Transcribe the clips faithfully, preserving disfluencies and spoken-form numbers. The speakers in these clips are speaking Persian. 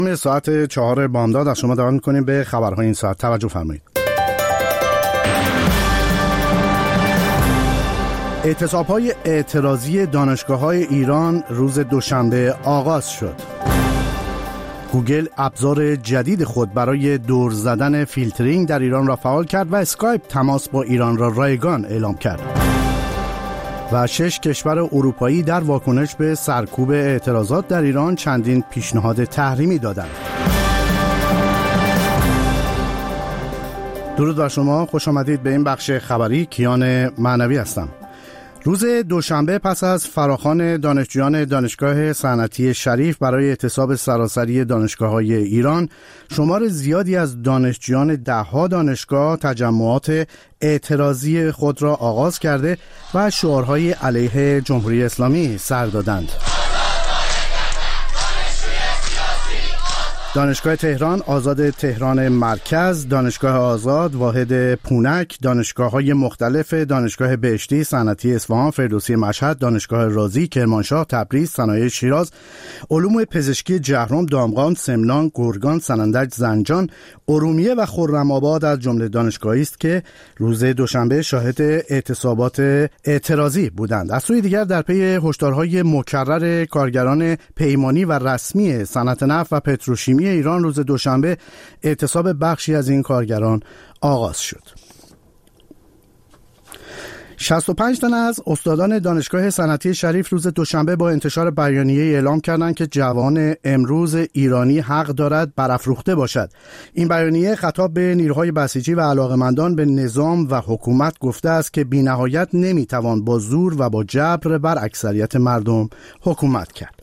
ساعت چهار بامداد از شما دعوت می‌کنیم به خبرهای این ساعت. توجه فرمایید. اعتصاب‌های اعتراضی دانشگاه‌های ایران روز دوشنبه آغاز شد. گوگل ابزار جدید خود برای دور زدن فیلترینگ در ایران را فعال کرد و اسکایپ تماس با ایران را رایگان اعلام کرد. و شش کشور اروپایی در واکنش به سرکوب اعتراضات در ایران چندین پیشنهاد تحریمی دادند. درود بر شما، خوش آمدید به این بخش خبری. کیان معنوی هستم. روز دوشنبه پس از فراخوان دانشجویان دانشگاه صنعتی شریف برای اعتصاب سراسری دانشگاه‌های ایران، شمار زیادی از دانشجویان ده‌ها دانشگاه تجمعات اعتراضی خود را آغاز کرده و شعارهای علیه جمهوری اسلامی سر دادند. دانشگاه تهران، آزاد تهران مرکز، دانشگاه آزاد، واحد پونک، دانشگاه‌های مختلف، دانشگاه بهشتی، صنعتی اصفهان، فردوسی مشهد، دانشگاه رازی، کرمانشاه، تبریز، صنایع شیراز، علوم پزشکی جهرم، دامغان، سمنان، گرگان، سنندج، زنجان، ارومیه و خرم‌آباد از جمله دانشگاهی است که روز دوشنبه شاهد اعتصابات اعتراضی بودند. از سوی دیگر در پی هشدارهای مکرر کارگران پیمانی و رسمی صنعت نفت و پتروشیمی ایران، روز دوشنبه اعتصاب بخشی از این کارگران آغاز شد. شصت و پنج تن از استادان دانشگاه صنعتی شریف روز دوشنبه با انتشار بیانیه اعلام کردند که جوان امروز ایرانی حق دارد برافروخته باشد. این بیانیه خطاب به نیروهای بسیجی و علاقه‌مندان به نظام و حکومت گفته است که بی‌نهایت نمی‌توان با زور و با جبر بر اکثریت مردم حکومت کرد.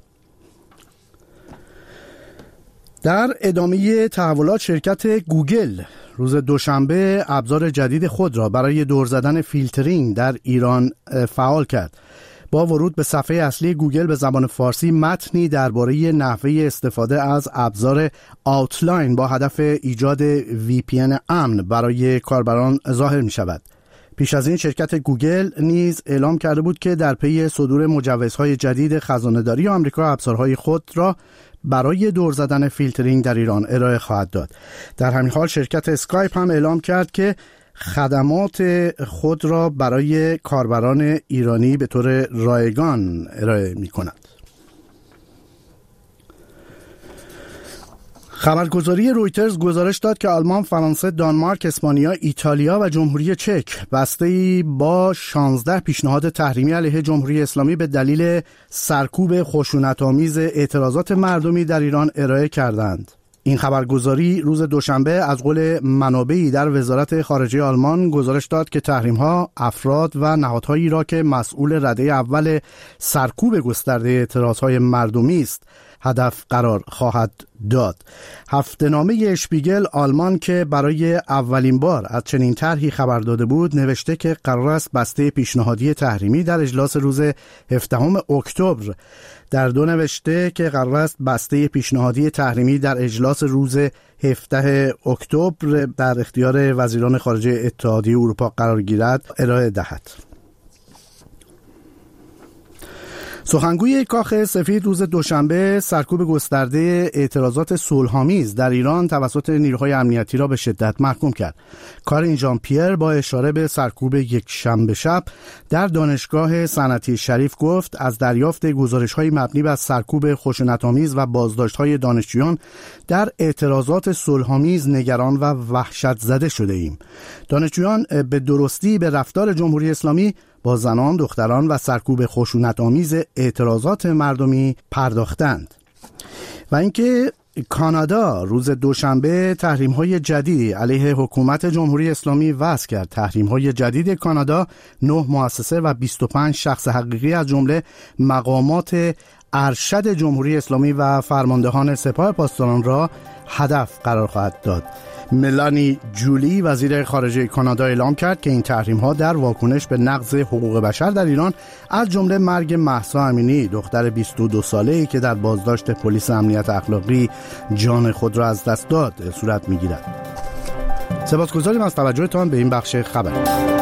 در ادامه تحولات، شرکت گوگل روز دوشنبه ابزار جدید خود را برای دور زدن فیلترینگ در ایران فعال کرد. با ورود به صفحه اصلی گوگل به زبان فارسی، متنی درباره نحوه استفاده از ابزار آوتلاین با هدف ایجاد وی پی ان امن برای کاربران ظاهر می شود. پیش از این شرکت گوگل نیز اعلام کرده بود که در پی صدور مجوزهای جدید خزانه‌داری آمریکا ابزارهای خود را برای دور زدن فیلترینگ در ایران ارائه خواهد داد. در همین حال شرکت اسکایپ هم اعلام کرد که خدمات خود را برای کاربران ایرانی به طور رایگان ارائه می کند. خبرگزاری رویترز گزارش داد که آلمان، فرانسه، دانمارک، اسپانیا، ایتالیا و جمهوری چک بسته‌ای با شانزده پیشنهاد تحریمی علیه جمهوری اسلامی به دلیل سرکوب خشونت‌آمیز اعتراضات مردمی در ایران ارائه کردند. این خبرگزاری روز دوشنبه از قول منابعی در وزارت خارجه آلمان گزارش داد که تحریم‌ها افراد و نهادهایی را که مسئول رده اول سرکوب گسترده اعتراضهای مردمی است هدف قرار خواهد داد. هفته‌نامه اشپیگل آلمان که برای اولین بار از چنین طرحی خبر داده بود، نوشته که قرار است بسته پیشنهادی تحریمی در اجلاس روز هفدهم اکتبر در دو نوشته که قرار است بسته پیشنهادی تحریمی در اجلاس روز هفدهم اکتبر در اختیار وزیران خارجه اتحادیه اروپا قرار گیرد ارائه دهد. سخنگوی کاخ سفید روز دوشنبه سرکوب گسترده اعتراضات صلح‌آمیز در ایران توسط نیروهای امنیتی را به شدت محکوم کرد. کارین ژان پیر با اشاره به سرکوب یک شنبه شب در دانشگاه صنعتی شریف گفت: از دریافت گزارش‌های مبنی بر سرکوب خشونت‌آمیز و بازداشت‌های دانشجویان در اعتراضات صلح‌آمیز نگران و وحشت زده شده ایم. دانشجویان به درستی به رفتار جمهوری اسلامی با زنان، دختران و سرکوب خشونت‌آمیز اعتراضات مردمی پرداختند. و اینکه کانادا روز دوشنبه تحریم‌های جدیدی علیه حکومت جمهوری اسلامی وضع کرد. تحریم‌های جدید کانادا نه مؤسسه و بیست و پنج شخص حقیقی از جمله مقامات ارشد جمهوری اسلامی و فرماندهان سپاه پاسداران را هدف قرار خواهد داد. ملانی جولی وزیر خارجه کانادا اعلام کرد که این تحریم‌ها در واکنش به نقض حقوق بشر در ایران از جمله مرگ مهسا امینی، دختر بیست و دو ساله‌ای که در بازداشت پلیس امنیت اخلاقی جان خود را از دست داد صورت می‌گیرد. سپاسگزاریم از توجهتان به این بخش خبر.